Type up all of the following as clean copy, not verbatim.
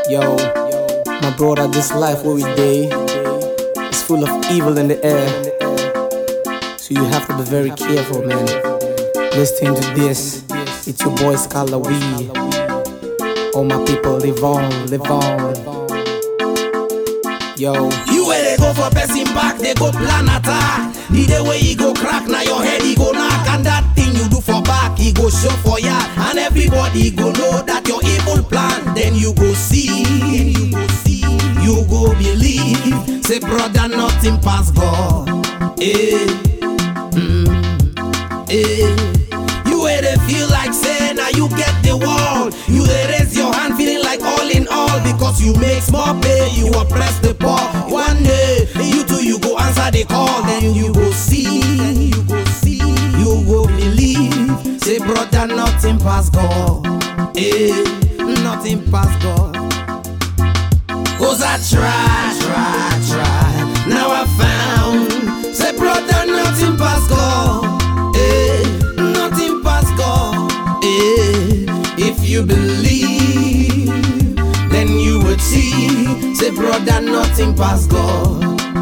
Yo, my brother, this life where we day is full of evil in the air. So you have to be very careful, man. Listening to this, it's your boy Scholar Wee. All my people, live on, live on. Yo, you where they go for person back, they go plan attack. The day where you go crack, now your head he go knock. And that thing you do for back, he go show for ya. And everybody go know that your evil plan. Then you go see, you go believe. Say brother, nothing past God. You where they feel like say, now you get the world. You they raise your hand feeling like all in all. Because you make small pay, you oppress the poor. One day, you too, you go answer the call. Then you go see, you go believe. Say brother, nothing past God. Nothing past God. Cause I try. Now I found. Say brother, nothing past God. Nothing past God. If you believe, then you would see. Say brother, nothing past God.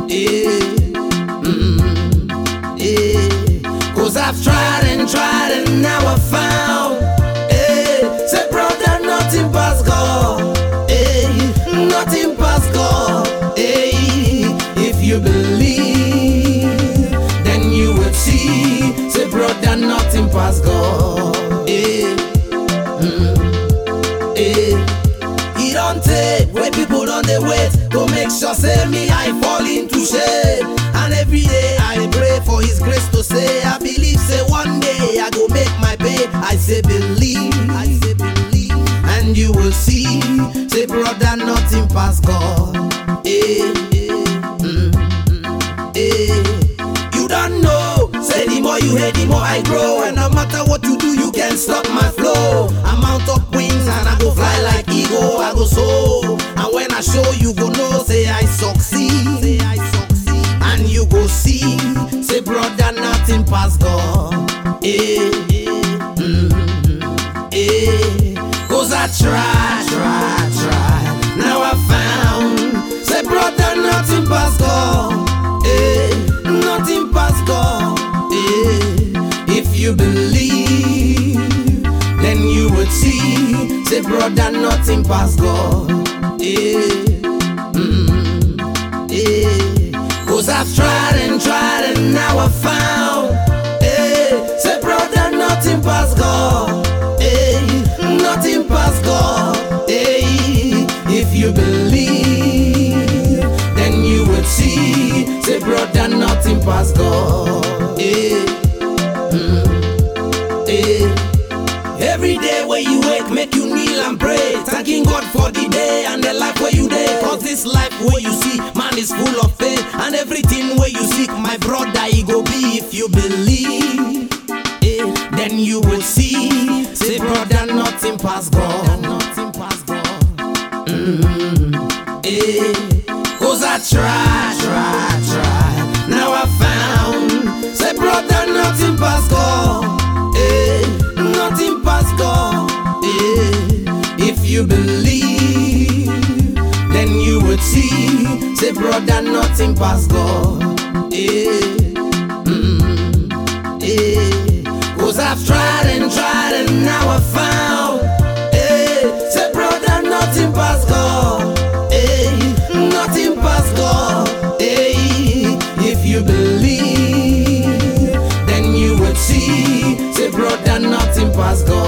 Cause I've tried and now I found. Say brother, nothing past God. Nothing past God. If you believe, then you would see. Say brother, nothing past God. He don't take where people on the wait to make sure say me I fall into shame. And every day I pray for his grace to say I believe say one day I go make my pay. I say believe, and you will see. Say brother, nothing past God. You don't know. Say the more you hate, the more I grow. And no matter what you do, you can't stop my flow. I mount up wings and I go fly like eagle. I go so. And when I show you go know, say I succeed. And you go see. Say brother, nothing past God. Cause I try. Now I found. Say brother, nothing past God. Nothing past God. If you believe, then you would see. Say brother, nothing past God. Cause I've tried and now I found. Say brother, nothing past God. Nothing past God. If you believe, then you would see. Say brother, nothing past God. Every day where you wake, make you kneel and pray, thanking God for the day and the life where you day. Cause this life where you see, man is full of pain. And everything where you seek, my brother, it go be. If you believe, then you will see. Say brother, nothing past God. Cause I try. Now I found. Say brother, nothing past God. Nothing past God. If you believe, then you would see. Say brother, nothing past God. Cause I've tried and now I found. Say brother, nothing past God. Nothing past God. If you believe, then you would see. Say brother, nothing past God.